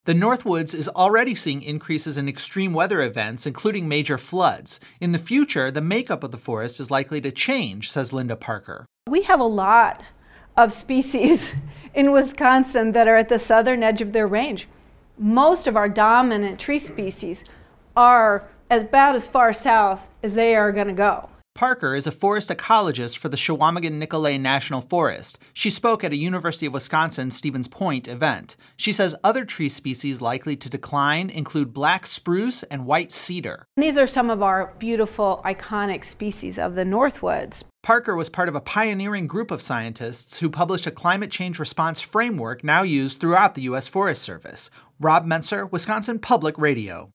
The Northwoods is already seeing increases in extreme weather events, including major floods. In the future, the makeup of the forest is likely to change, says Linda Parker. We have a lot of species in Wisconsin that are at the southern edge of their range. Most of our dominant tree species are about as far south as they are going to go. Parker is a forest ecologist for the Chequamegon-Nicolet National Forest. She spoke at a University of Wisconsin Stevens Point event. She says other tree species likely to decline include black spruce and white cedar. These are some of our beautiful, iconic species of the Northwoods. Parker was part of a pioneering group of scientists who published a climate change response framework now used throughout the U.S. Forest Service. Rob Mentzer, Wisconsin Public Radio.